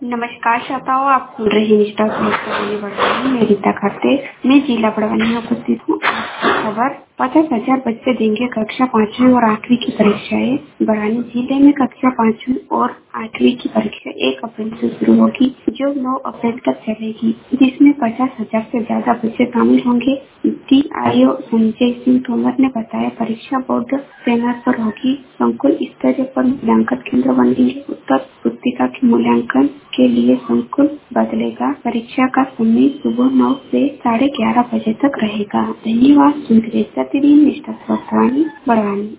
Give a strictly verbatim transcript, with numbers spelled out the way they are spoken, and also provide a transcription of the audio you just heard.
नमस्कार श्रोताओं, आप सुन रहे हैं निष्ठा बढ़ानी। मैं रीता खाते मैं जिला बड़वानी में उपस्थित हूँ। खबर पचास हजार बच्चे देंगे कक्षा पांचवी और आठवीं की परीक्षाएं। बड़वानी जिले में कक्षा पांचवी और आठवीं की परीक्षा एक अप्रैल से शुरू होगी, जो नौ अप्रैल तक चलेगी, जिसमें पचास हजार से ज्यादा बच्चे शामिल होंगे। D I O Sanjay Singh Tomar ने बताया, परीक्षा बोर्ड सेमिनार पर होगी। संकुल स्तरीय पर मूल्यांकन केंद्र बनेंगे। उत्तर पुस्तिका के मूल्यांकन के लिए संकुल बदलेगा। परीक्षा का समय सुबह नौ से साढ़े ग्यारह बजे तक रहेगा। धन्यवाद। सुनते प्रतिदिन निष्ठा बड़वानी।